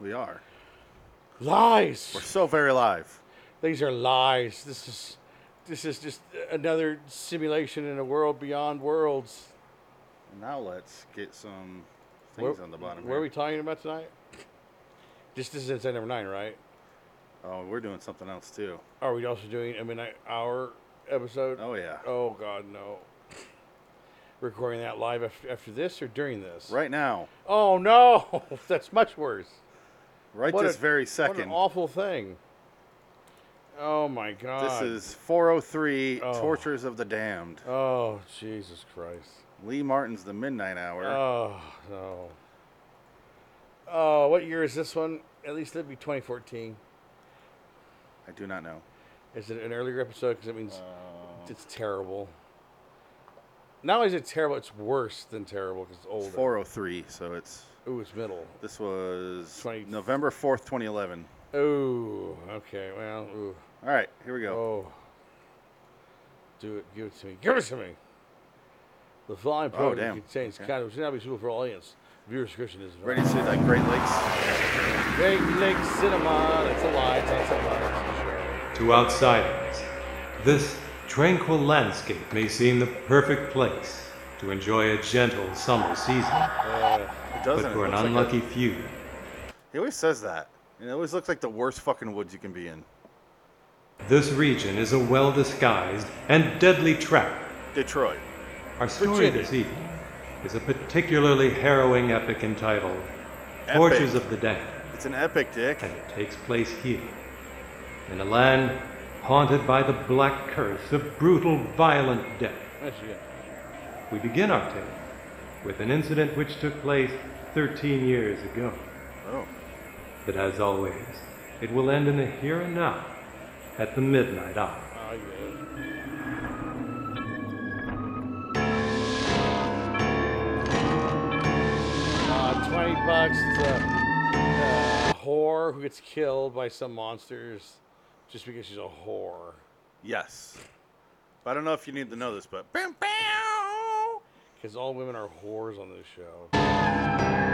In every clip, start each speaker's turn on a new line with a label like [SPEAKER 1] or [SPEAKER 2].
[SPEAKER 1] We are.
[SPEAKER 2] Lies.
[SPEAKER 1] We're so very live.
[SPEAKER 2] These are lies. This is just another simulation in a world beyond worlds.
[SPEAKER 1] Now let's get some things on the bottom.
[SPEAKER 2] What are we talking about tonight? This is Inside Number 9, right?
[SPEAKER 1] Oh, we're doing something else too.
[SPEAKER 2] Are we also doing a Midnight Hour episode?
[SPEAKER 1] Oh yeah.
[SPEAKER 2] Oh God, no. Recording that live after this or during this?
[SPEAKER 1] Right now.
[SPEAKER 2] Oh no, that's much worse.
[SPEAKER 1] Right this very
[SPEAKER 2] What
[SPEAKER 1] second.
[SPEAKER 2] an awful thing. Oh my God.
[SPEAKER 1] This is 403 Tortures of the Damned.
[SPEAKER 2] Oh, Jesus Christ.
[SPEAKER 1] Lee Martin's The Midnight Hour.
[SPEAKER 2] Oh, no. Oh, what year is this one? At least it'd be 2014.
[SPEAKER 1] I do not know.
[SPEAKER 2] Is it an earlier episode? Because it means it's terrible. Not only is it terrible, it's worse than terrible because it's older.
[SPEAKER 1] It's 403, so it's...
[SPEAKER 2] Ooh, it's middle.
[SPEAKER 1] This was November 4th, 2011.
[SPEAKER 2] Ooh, okay, well, ooh.
[SPEAKER 1] All right, here we go.
[SPEAKER 2] Oh. Do it, give it to me. Give it to me! The following program contains content which should not be suitable for all audience. Viewer discretion is advised.
[SPEAKER 1] Ready to see that Great Lakes?
[SPEAKER 2] Great Lakes Cinema. That's a lie. It's not cinema.
[SPEAKER 3] To outsiders, this tranquil landscape may seem the perfect place to enjoy a gentle summer season.
[SPEAKER 1] It doesn't.
[SPEAKER 3] But for an unlucky few.
[SPEAKER 1] He always says that. And it always looks like the worst fucking woods you can be in.
[SPEAKER 3] This region is a well-disguised and deadly trap.
[SPEAKER 1] Detroit.
[SPEAKER 3] Our story this evening is a particularly harrowing epic entitled Tortures of the Damned.
[SPEAKER 1] It's an epic, Dick.
[SPEAKER 3] And it takes place here, in a land haunted by the black curse of brutal, violent death. We begin our tale with an incident which took place 13 years ago.
[SPEAKER 1] Oh.
[SPEAKER 3] But as always, it will end in the here and now, at the midnight hour.
[SPEAKER 2] Oh, yeah. $20. It's a whore who gets killed by some monsters just because she's a whore.
[SPEAKER 1] Yes. I don't know if you need to know this, but...
[SPEAKER 2] Because all women are whores on this show.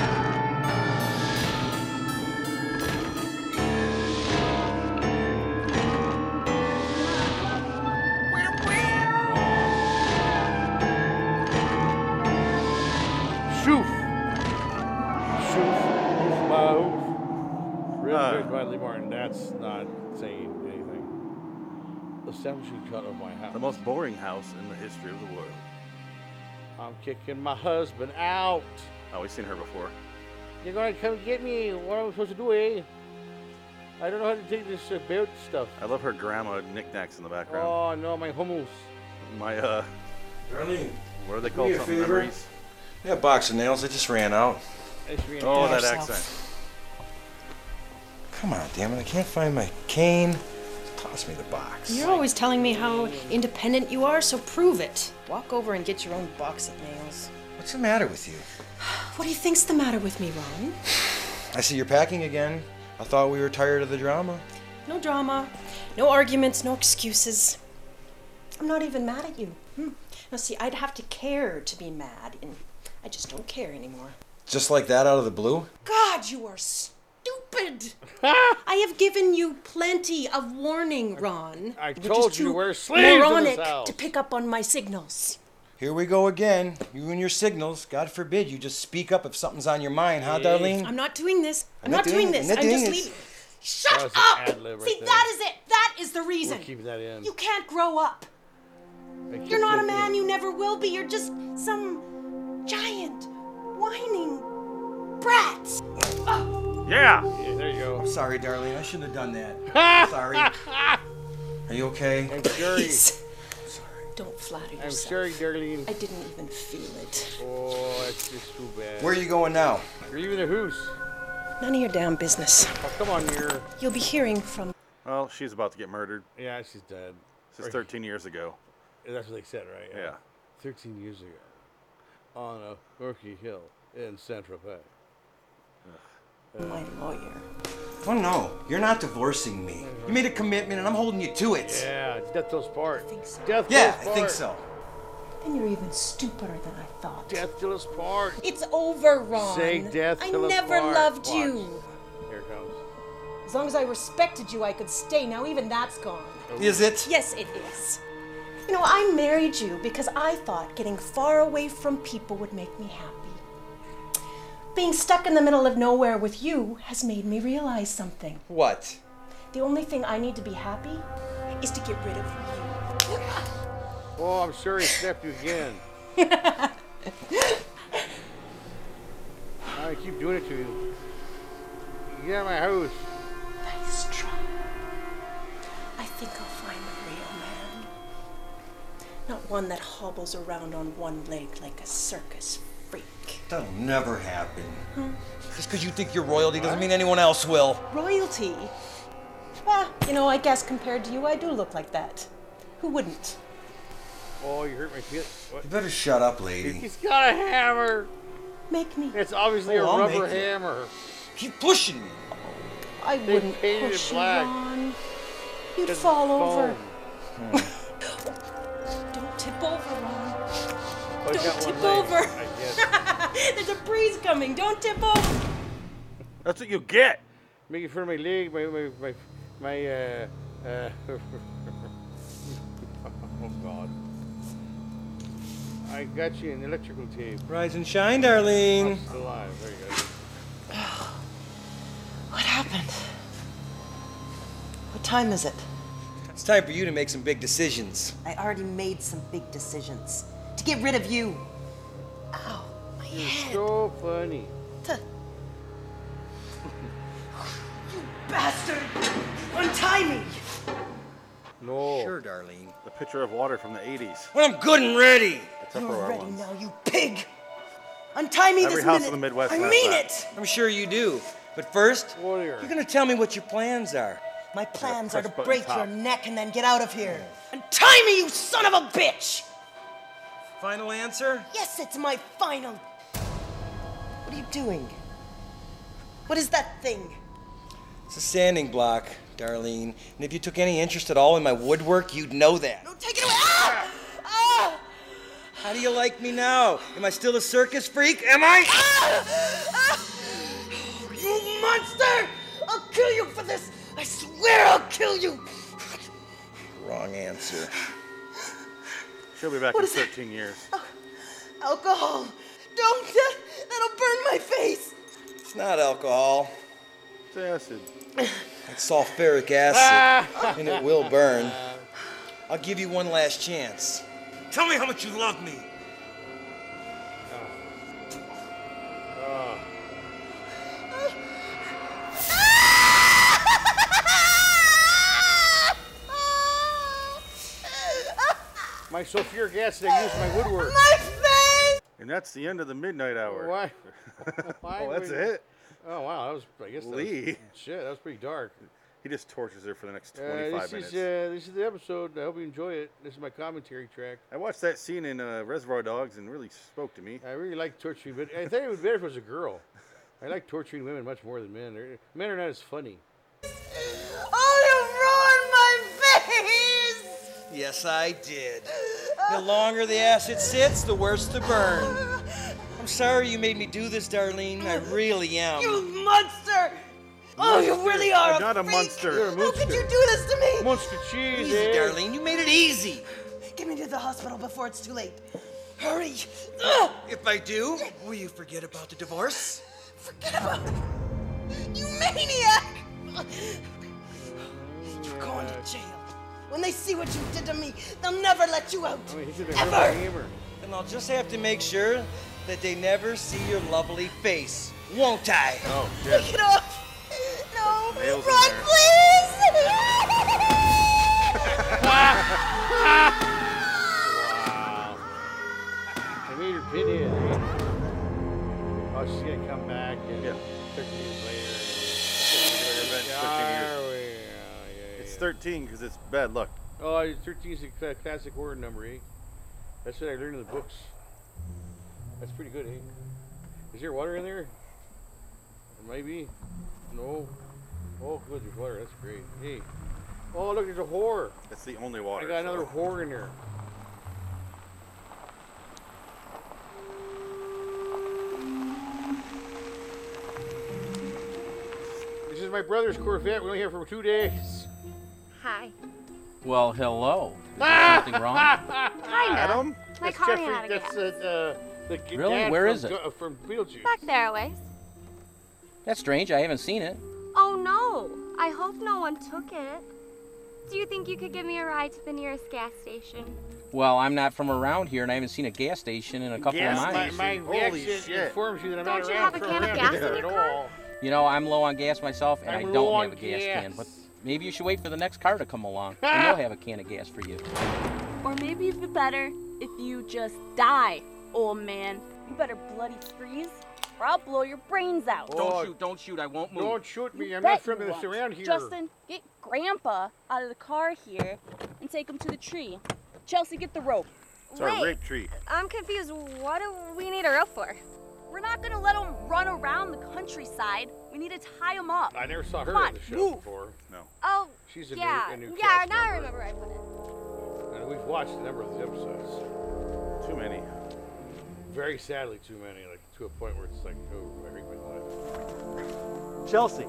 [SPEAKER 2] Written by Lee Martin. That's not saying anything. Establishing cut of my house.
[SPEAKER 1] The most boring house in the history of the world.
[SPEAKER 2] I'm kicking my husband out.
[SPEAKER 1] Oh, we've seen her before.
[SPEAKER 2] You're gonna come get me. What am I supposed to do, eh? I don't know how to take this belt stuff.
[SPEAKER 1] I love her grandma knickknacks in the background.
[SPEAKER 2] Oh, no, my hummus.
[SPEAKER 1] My,
[SPEAKER 4] Darlene.
[SPEAKER 1] What are they called? Something memories?
[SPEAKER 4] Yeah, box of nails. I just ran out.
[SPEAKER 1] Oh, that accent.
[SPEAKER 4] Come on, damn it. I can't find my cane. Toss me the box.
[SPEAKER 5] You're always telling me how independent you are, so prove it. Walk over and get your own box of nails.
[SPEAKER 4] What's the matter with you?
[SPEAKER 5] What do you think's the matter with me, Ron?
[SPEAKER 4] I see you're packing again. I thought we were tired of the drama.
[SPEAKER 5] No drama, no arguments, no excuses. I'm not even mad at you. Now see, I'd have to care to be mad, and I just don't care anymore.
[SPEAKER 4] Just like that out of the blue?
[SPEAKER 5] God, you are stupid! I have given you plenty of warning, Ron.
[SPEAKER 2] I told you to wear sleeves
[SPEAKER 5] moronic
[SPEAKER 2] in this house.
[SPEAKER 5] to pick up on my signals.
[SPEAKER 4] Here we go again. You and your signals. God forbid you just speak up if something's on your mind, huh, Darlene?
[SPEAKER 5] I'm not doing this. I'm not doing this. I'm just leaving. Shut up! See, that is it. That is the reason.
[SPEAKER 2] We're keeping that in.
[SPEAKER 5] You can't grow up. You're not a man. You never will be. You're just some giant, whining brat.
[SPEAKER 1] Yeah.
[SPEAKER 2] There you go.
[SPEAKER 4] I'm sorry, Darlene. I shouldn't have done that. Sorry. Are you okay?
[SPEAKER 2] I'm sorry.
[SPEAKER 5] Don't flatter yourself.
[SPEAKER 2] I'm sorry, Darlene.
[SPEAKER 5] I didn't even feel it.
[SPEAKER 2] Oh, that's just too bad.
[SPEAKER 4] Where are you going now?
[SPEAKER 2] You're leaving the house.
[SPEAKER 5] None of your damn business.
[SPEAKER 2] Oh, come on,
[SPEAKER 5] You'll be hearing from...
[SPEAKER 1] Well, she's about to get murdered.
[SPEAKER 2] Yeah, she's dead.
[SPEAKER 1] This is 13 years ago.
[SPEAKER 2] That's what they said, right?
[SPEAKER 1] Yeah.
[SPEAKER 2] 13 years ago. On a murky hill in Saint-Tropez.
[SPEAKER 5] My lawyer.
[SPEAKER 4] Oh, no. You're not divorcing me. You made a commitment, and I'm holding you to it.
[SPEAKER 2] Yeah, death till us part.
[SPEAKER 5] I think so.
[SPEAKER 2] Death
[SPEAKER 4] Yeah,
[SPEAKER 2] till us
[SPEAKER 4] I think
[SPEAKER 2] part.
[SPEAKER 4] so.
[SPEAKER 5] Then you're even stupider than I thought.
[SPEAKER 2] Death till us part.
[SPEAKER 5] It's over, Ron.
[SPEAKER 2] Say death
[SPEAKER 5] I
[SPEAKER 2] till us
[SPEAKER 5] never
[SPEAKER 2] part.
[SPEAKER 5] loved
[SPEAKER 2] Watch.
[SPEAKER 5] you. As long as I respected you, I could stay. Now even that's gone.
[SPEAKER 4] Is it?
[SPEAKER 5] Yes, it is. You know, I married you because I thought getting far away from people would make me happy. Being stuck in the middle of nowhere with you has made me realize something.
[SPEAKER 4] What?
[SPEAKER 5] The only thing I need to be happy is to get rid of you.
[SPEAKER 2] Oh, I'm sorry I snapped you again. I keep doing it to you. Get out of my house.
[SPEAKER 5] Nice try. I think I'll find the real man. Not one that hobbles around on one leg like a circus freak.
[SPEAKER 4] That'll never happen. Just because you think you're royalty doesn't mean anyone else will.
[SPEAKER 5] Royalty? Well, you know, I guess compared to you, I do look like that. Who wouldn't?
[SPEAKER 2] Oh, you hurt my feelings. What?
[SPEAKER 4] You better shut up, lady.
[SPEAKER 2] He's got a hammer.
[SPEAKER 5] Make me.
[SPEAKER 2] It's obviously
[SPEAKER 4] Oh,
[SPEAKER 2] a
[SPEAKER 4] I'll
[SPEAKER 2] rubber
[SPEAKER 4] make you.
[SPEAKER 2] hammer.
[SPEAKER 4] Keep pushing me.
[SPEAKER 5] I
[SPEAKER 2] They
[SPEAKER 5] wouldn't
[SPEAKER 2] painted it
[SPEAKER 5] push you,
[SPEAKER 2] black.
[SPEAKER 5] Ron. You'd
[SPEAKER 2] It's
[SPEAKER 5] fall
[SPEAKER 2] foam.
[SPEAKER 5] over. Don't tip over, Ron.
[SPEAKER 2] Oh, he's got
[SPEAKER 5] Don't
[SPEAKER 2] one
[SPEAKER 5] tip
[SPEAKER 2] leg,
[SPEAKER 5] over.
[SPEAKER 2] I guess.
[SPEAKER 5] There's a breeze coming. Don't tip over.
[SPEAKER 1] That's what you get.
[SPEAKER 2] Making fun of my leg, oh God. I got you an electrical tape.
[SPEAKER 4] Rise and shine, darling.
[SPEAKER 2] I'm still alive. There you go.
[SPEAKER 5] What happened? What time is it?
[SPEAKER 4] It's time for you to make some big decisions.
[SPEAKER 5] I already made some big decisions. To get rid of you. Ow, my
[SPEAKER 2] You're
[SPEAKER 5] head.
[SPEAKER 2] so funny.
[SPEAKER 5] You bastard! Untie me!
[SPEAKER 2] No.
[SPEAKER 4] Sure, darling.
[SPEAKER 1] The pitcher of water from the 80s.
[SPEAKER 4] When I'm good and ready.
[SPEAKER 1] The
[SPEAKER 5] You're
[SPEAKER 1] Tupperware
[SPEAKER 5] ready
[SPEAKER 1] ones.
[SPEAKER 5] now, you pig! Untie me
[SPEAKER 1] Every
[SPEAKER 5] this
[SPEAKER 1] house
[SPEAKER 5] minute!
[SPEAKER 1] in the Midwest
[SPEAKER 5] I
[SPEAKER 1] has
[SPEAKER 5] mean
[SPEAKER 1] that.
[SPEAKER 5] it!
[SPEAKER 4] I'm sure you do. But first,
[SPEAKER 2] Warrior.
[SPEAKER 4] you're gonna tell me what your plans are.
[SPEAKER 5] My plans are to
[SPEAKER 1] press button
[SPEAKER 5] break
[SPEAKER 1] top.
[SPEAKER 5] your neck and then get out of here. Untie me, you son of a bitch!
[SPEAKER 4] Final answer?
[SPEAKER 5] Yes, it's my final. What are you doing? What is that thing?
[SPEAKER 4] It's a sanding block, Darlene. And if you took any interest at all in my woodwork, you'd know that.
[SPEAKER 5] No, take it away! Ah! Ah!
[SPEAKER 4] How do you like me now? Am I still a circus freak? Am I?
[SPEAKER 5] Ah! You monster! I'll kill you for this! I swear I'll kill you!
[SPEAKER 4] Wrong answer.
[SPEAKER 1] She'll be back
[SPEAKER 5] What
[SPEAKER 1] in
[SPEAKER 5] is that?
[SPEAKER 1] 13 years.
[SPEAKER 5] Alcohol! Don't! That'll burn my face!
[SPEAKER 4] It's not alcohol.
[SPEAKER 1] It's acid.
[SPEAKER 4] It's sulfuric acid. And it will burn. I'll give you one last chance. Tell me how much you love me.
[SPEAKER 2] My sulfuric acid I use in my woodwork.
[SPEAKER 5] My face!
[SPEAKER 1] And that's the end of the midnight hour.
[SPEAKER 2] Why? Why
[SPEAKER 1] Oh, that's
[SPEAKER 2] would-
[SPEAKER 1] it.
[SPEAKER 2] Oh wow, that was. I guess that
[SPEAKER 1] Lee.
[SPEAKER 2] was, shit, that was pretty dark.
[SPEAKER 1] He just tortures her for the next 25 minutes.
[SPEAKER 2] This is the episode. I hope you enjoy it. This is my commentary track.
[SPEAKER 1] I watched that scene in Reservoir Dogs and really spoke to me.
[SPEAKER 2] I really like torturing, but I think it would be better if it was a girl. I like torturing women much more than men. Men are not as funny.
[SPEAKER 5] Oh, you ruined my face!
[SPEAKER 4] Yes, I did. The longer the acid sits, the worse the burn. I'm sorry you made me do this, Darlene. I really am.
[SPEAKER 5] You monster! Oh, you really are
[SPEAKER 1] I'm not a
[SPEAKER 5] freak.
[SPEAKER 1] monster.
[SPEAKER 2] You're a
[SPEAKER 5] How
[SPEAKER 2] monster.
[SPEAKER 5] could you do this to me?
[SPEAKER 2] Monster cheese,
[SPEAKER 4] Easy,
[SPEAKER 2] eh?
[SPEAKER 4] Darlene. You made it easy.
[SPEAKER 5] Get me to the hospital before it's too late. Hurry! Ugh!
[SPEAKER 4] If I do, will you forget about the divorce?
[SPEAKER 5] Forget about it! You maniac! You're going to jail. When they see what you did to me, they'll never let you out.
[SPEAKER 2] I mean, he should have been
[SPEAKER 5] Ever!
[SPEAKER 2] a hammer.
[SPEAKER 4] Then I'll just have to make sure that they never see your lovely face, won't I?
[SPEAKER 1] Oh, shit.
[SPEAKER 5] Take it off! No!
[SPEAKER 1] Nails in
[SPEAKER 5] Run,
[SPEAKER 1] there.
[SPEAKER 2] I made her pinhead. Eh? Oh, she's gonna come back and
[SPEAKER 1] Yeah.
[SPEAKER 2] 13 years later.
[SPEAKER 1] Revenge, 13 years. It's 13 because it's bad luck.
[SPEAKER 2] Oh, 13 is a classic horror number, eh? That's what I learned in the books. That's pretty good, eh? Is there water in there? Maybe. No. Oh, good, there's water. That's great. Hey. Oh, look, there's a whore.
[SPEAKER 1] That's the only water.
[SPEAKER 2] I got another
[SPEAKER 1] so-
[SPEAKER 2] whore in there. This is my brother's Corvette. We only have it for 2 days.
[SPEAKER 6] Hi.
[SPEAKER 7] Well, hello. Is there something wrong?
[SPEAKER 6] Kinda.
[SPEAKER 1] Adam?
[SPEAKER 6] My
[SPEAKER 2] That's
[SPEAKER 6] car ran
[SPEAKER 2] Jeffrey.
[SPEAKER 6] out of
[SPEAKER 2] That's
[SPEAKER 6] gas.
[SPEAKER 2] the
[SPEAKER 7] Really?
[SPEAKER 2] dad
[SPEAKER 7] Where
[SPEAKER 2] from,
[SPEAKER 7] is it?
[SPEAKER 2] From Beetlejuice.
[SPEAKER 6] Back there a ways.
[SPEAKER 7] That's strange. I haven't seen it.
[SPEAKER 6] Oh no. I hope no one took it. Do you think you could give me a ride to the nearest gas station?
[SPEAKER 7] Well, I'm not from around here, and I haven't seen a gas station in a couple
[SPEAKER 1] Gas
[SPEAKER 7] of miles.
[SPEAKER 2] My
[SPEAKER 1] Holy
[SPEAKER 2] accent
[SPEAKER 1] shit.
[SPEAKER 2] informs you that I'm
[SPEAKER 6] Don't
[SPEAKER 2] not
[SPEAKER 6] you
[SPEAKER 2] around
[SPEAKER 6] have a
[SPEAKER 2] from
[SPEAKER 6] can of
[SPEAKER 2] around
[SPEAKER 6] gas
[SPEAKER 2] here
[SPEAKER 6] in your
[SPEAKER 2] at
[SPEAKER 6] car?
[SPEAKER 2] all.
[SPEAKER 7] You know, I'm low on gas myself, and
[SPEAKER 2] I'm
[SPEAKER 7] I
[SPEAKER 2] low
[SPEAKER 7] don't
[SPEAKER 2] on
[SPEAKER 7] have a gas can.
[SPEAKER 2] gas.
[SPEAKER 7] But maybe you should wait for the next car to come along, and they'll have a can of gas for you.
[SPEAKER 8] Or maybe it'd be better if you just die, old man. You better bloody freeze, or I'll blow your brains out.
[SPEAKER 2] Oh,
[SPEAKER 7] Don't shoot. I won't move.
[SPEAKER 2] Don't shoot me. I'm
[SPEAKER 8] Bet
[SPEAKER 2] not from
[SPEAKER 8] you
[SPEAKER 2] this
[SPEAKER 8] won't.
[SPEAKER 2] around here.
[SPEAKER 8] Justin, get Grandpa out of the car here and take him to the tree. Chelsea, get the rope.
[SPEAKER 1] It's our rape tree.
[SPEAKER 6] I'm confused. What do we need a rope for?
[SPEAKER 8] We're not gonna let him run around the countryside. We need to tie him up.
[SPEAKER 2] I never saw her
[SPEAKER 8] Come
[SPEAKER 2] on
[SPEAKER 8] on,
[SPEAKER 2] the show
[SPEAKER 8] move.
[SPEAKER 2] before.
[SPEAKER 1] No.
[SPEAKER 6] Oh,
[SPEAKER 2] She's a
[SPEAKER 6] yeah.
[SPEAKER 2] new
[SPEAKER 6] Yeah,
[SPEAKER 2] cast
[SPEAKER 6] now I
[SPEAKER 2] member.
[SPEAKER 6] remember I put it.
[SPEAKER 2] And we've watched a number of the episodes.
[SPEAKER 1] Too many.
[SPEAKER 2] Very sadly, too many. Like to a point where it's like, oh, I hate my life.
[SPEAKER 9] Chelsea.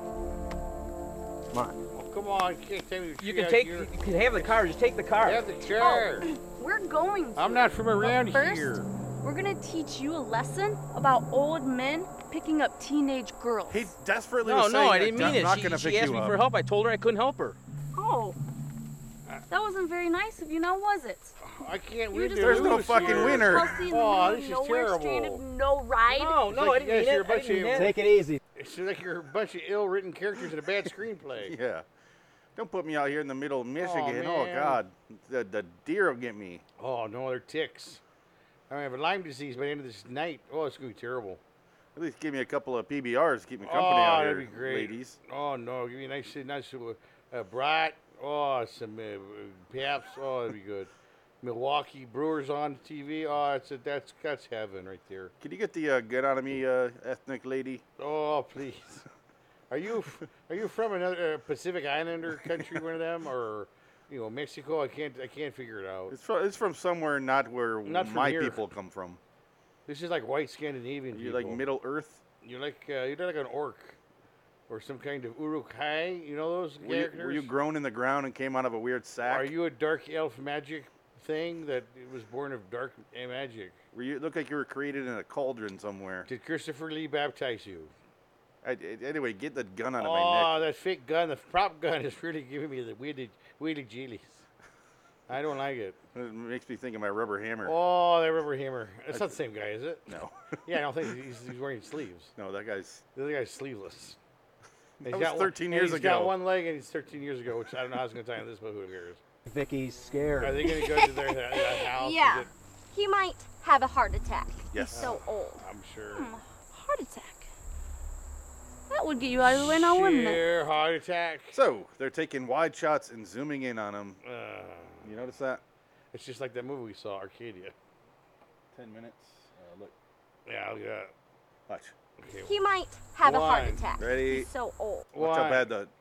[SPEAKER 9] Come on.
[SPEAKER 2] Oh, come on, you can't tell me
[SPEAKER 7] You can have the car. Just take the car.
[SPEAKER 2] Have the chair.
[SPEAKER 8] We're going to.
[SPEAKER 2] I'm not from around
[SPEAKER 8] First,
[SPEAKER 2] here.
[SPEAKER 8] we're gonna teach you a lesson about old men picking up teenage girls.
[SPEAKER 1] He desperately
[SPEAKER 7] No,
[SPEAKER 1] was
[SPEAKER 7] no,
[SPEAKER 1] saying,
[SPEAKER 7] I didn't mean
[SPEAKER 1] I'm
[SPEAKER 7] it.
[SPEAKER 1] not gonna
[SPEAKER 7] She
[SPEAKER 1] pick
[SPEAKER 7] asked
[SPEAKER 1] you
[SPEAKER 7] me
[SPEAKER 1] up.
[SPEAKER 7] for help. I told her I couldn't help her.
[SPEAKER 8] Oh, that wasn't very nice of you, now was it?
[SPEAKER 2] I can't
[SPEAKER 8] You
[SPEAKER 2] win.
[SPEAKER 8] just
[SPEAKER 1] There's no
[SPEAKER 2] lose
[SPEAKER 1] fucking
[SPEAKER 2] here.
[SPEAKER 1] winner.
[SPEAKER 8] Chelsea in the
[SPEAKER 2] Oh,
[SPEAKER 8] middle
[SPEAKER 2] this
[SPEAKER 8] of
[SPEAKER 2] is
[SPEAKER 8] nowhere,
[SPEAKER 2] terrible.
[SPEAKER 8] stranded, no ride.
[SPEAKER 7] No,
[SPEAKER 2] It's like, yes, you're a bunch of-
[SPEAKER 9] Take it easy.
[SPEAKER 2] It's like you're a bunch of ill-written characters in a bad screenplay.
[SPEAKER 1] Yeah. Don't put me out here in the middle of Michigan. Oh,
[SPEAKER 2] man.
[SPEAKER 1] God. The deer will get me.
[SPEAKER 2] Oh no, they're ticks. I have a Lyme disease by the end of this night. Oh, it's gonna be terrible.
[SPEAKER 1] At least give me a couple of PBRs to keep me company
[SPEAKER 2] Oh,
[SPEAKER 1] out
[SPEAKER 2] that'd
[SPEAKER 1] here,
[SPEAKER 2] be great.
[SPEAKER 1] ladies.
[SPEAKER 2] Oh no, give me a nice brat. Oh, some Paps. Oh, that'd be good. Milwaukee Brewers on TV. Oh, that's heaven right there.
[SPEAKER 1] Can you get the gun out of me, ethnic lady?
[SPEAKER 2] Oh, please. Are you from another Pacific Islander country, one of them, or Mexico? I can't figure it out.
[SPEAKER 1] It's from somewhere not where
[SPEAKER 2] Not from
[SPEAKER 1] my
[SPEAKER 2] here.
[SPEAKER 1] people come from.
[SPEAKER 2] This is like white Scandinavian
[SPEAKER 1] You're
[SPEAKER 2] people.
[SPEAKER 1] like Middle Earth.
[SPEAKER 2] You're like an orc, or some kind of Uruk-hai. You know those
[SPEAKER 1] Were
[SPEAKER 2] characters?
[SPEAKER 1] you grown in the ground and came out of a weird sack?
[SPEAKER 2] Are you a dark elf magic thing that it was born of dark magic?
[SPEAKER 1] It looked like you were created in a cauldron somewhere.
[SPEAKER 2] Did Christopher Lee baptize you?
[SPEAKER 1] Anyway, get the gun out of my
[SPEAKER 2] Oh,
[SPEAKER 1] neck.
[SPEAKER 2] that fake gun, the prop gun is really giving me the wheelie jeelies. I don't like it.
[SPEAKER 1] It makes me think of my rubber hammer.
[SPEAKER 2] Oh, that rubber hammer. It's not the same guy, is it?
[SPEAKER 1] No.
[SPEAKER 2] Yeah, I don't think he's wearing sleeves.
[SPEAKER 1] No, that guy's...
[SPEAKER 2] The other guy's sleeveless.
[SPEAKER 1] That was 13 years
[SPEAKER 2] He's got
[SPEAKER 1] ago.
[SPEAKER 2] one leg and he's 13 years ago, which I don't know how it's going to tie into this, but who cares?
[SPEAKER 9] Vicky's scared.
[SPEAKER 2] Are they going to go to that house?
[SPEAKER 6] Yeah.
[SPEAKER 2] Is it-
[SPEAKER 6] He might have a heart attack.
[SPEAKER 1] Yes.
[SPEAKER 6] He's so old.
[SPEAKER 2] I'm sure.
[SPEAKER 8] Heart attack. That would get you out of the way now, wouldn't it?
[SPEAKER 2] Sheer heart attack.
[SPEAKER 1] So, they're taking wide shots and zooming in on him. You notice that?
[SPEAKER 2] It's just like that movie we saw, Arcadia.
[SPEAKER 1] 10 minutes. Look.
[SPEAKER 2] Yeah, look at that.
[SPEAKER 1] Watch.
[SPEAKER 2] Okay.
[SPEAKER 6] He might have a heart
[SPEAKER 2] One.
[SPEAKER 6] attack.
[SPEAKER 1] Ready?
[SPEAKER 6] He's so old.
[SPEAKER 1] Watch how
[SPEAKER 2] One.
[SPEAKER 1] bad the...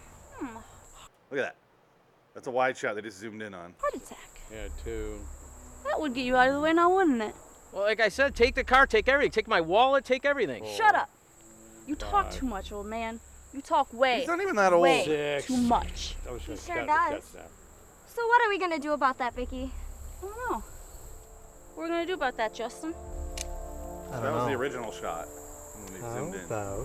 [SPEAKER 1] Look at that. That's a wide shot they just zoomed in on.
[SPEAKER 8] Heart attack.
[SPEAKER 2] Yeah, 2.
[SPEAKER 8] That would get you out of the way now, wouldn't it?
[SPEAKER 7] Well, like I said, take the car, take everything. Take my wallet, take everything.
[SPEAKER 8] Shut up. You talk too much, old man. You talk way,
[SPEAKER 1] He's not even that old.
[SPEAKER 8] way
[SPEAKER 2] 6.
[SPEAKER 8] too much.
[SPEAKER 2] I was
[SPEAKER 6] He
[SPEAKER 2] gonna
[SPEAKER 6] sure
[SPEAKER 2] cut-
[SPEAKER 6] does.
[SPEAKER 2] cut snap.
[SPEAKER 6] So what are we gonna do about that, Vicky?
[SPEAKER 8] I don't know. What are we gonna do about that, Justin?
[SPEAKER 9] I
[SPEAKER 1] That
[SPEAKER 9] don't
[SPEAKER 1] was the
[SPEAKER 9] know.
[SPEAKER 1] original shot. When they zoomed
[SPEAKER 9] How
[SPEAKER 1] in.
[SPEAKER 9] about